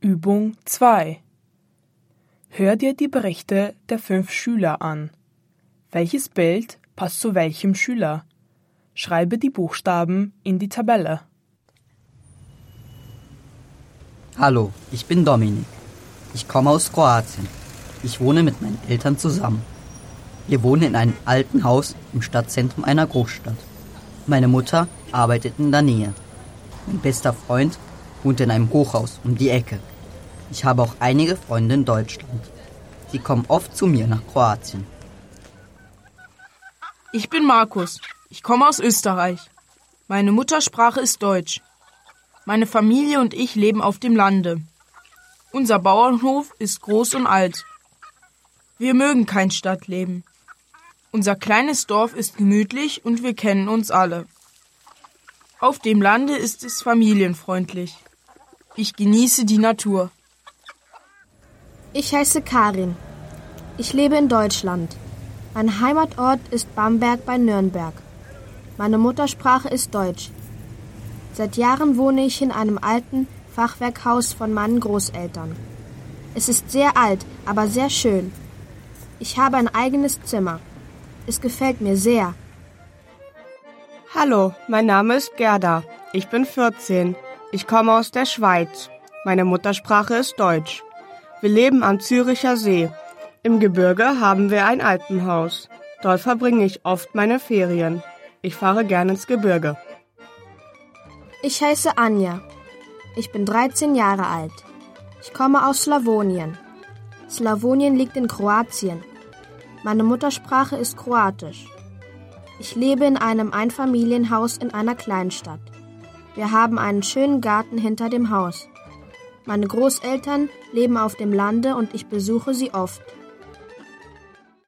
Übung 2. Hör dir die Berichte der 5 Schüler an. Welches Bild passt zu welchem Schüler? Schreibe die Buchstaben in die Tabelle. Hallo, ich bin Dominik. Ich komme aus Kroatien. Ich wohne mit meinen Eltern zusammen. Wir wohnen in einem alten Haus im Stadtzentrum einer Großstadt. Meine Mutter arbeitet in der Nähe. Mein bester Freund wohnt in einem Hochhaus um die Ecke. Ich habe auch einige Freunde in Deutschland. Sie kommen oft zu mir nach Kroatien. Ich bin Markus. Ich komme aus Österreich. Meine Muttersprache ist Deutsch. Meine Familie und ich leben auf dem Lande. Unser Bauernhof ist groß und alt. Wir mögen kein Stadtleben. Unser kleines Dorf ist gemütlich und wir kennen uns alle. Auf dem Lande ist es familienfreundlich. Ich genieße die Natur. Ich heiße Karin. Ich lebe in Deutschland. Mein Heimatort ist Bamberg bei Nürnberg. Meine Muttersprache ist Deutsch. Seit Jahren wohne ich in einem alten Fachwerkhaus von meinen Großeltern. Es ist sehr alt, aber sehr schön. Ich habe ein eigenes Zimmer. Es gefällt mir sehr. Hallo, mein Name ist Gerda. Ich bin 14. Ich komme aus der Schweiz. Meine Muttersprache ist Deutsch. Wir leben am Züricher See. Im Gebirge haben wir ein Alpenhaus. Dort verbringe ich oft meine Ferien. Ich fahre gern ins Gebirge. Ich heiße Anja. Ich bin 13 Jahre alt. Ich komme aus Slawonien. Slawonien liegt in Kroatien. Meine Muttersprache ist Kroatisch. Ich lebe in einem Einfamilienhaus in einer Kleinstadt. Wir haben einen schönen Garten hinter dem Haus. Meine Großeltern leben auf dem Lande und ich besuche sie oft.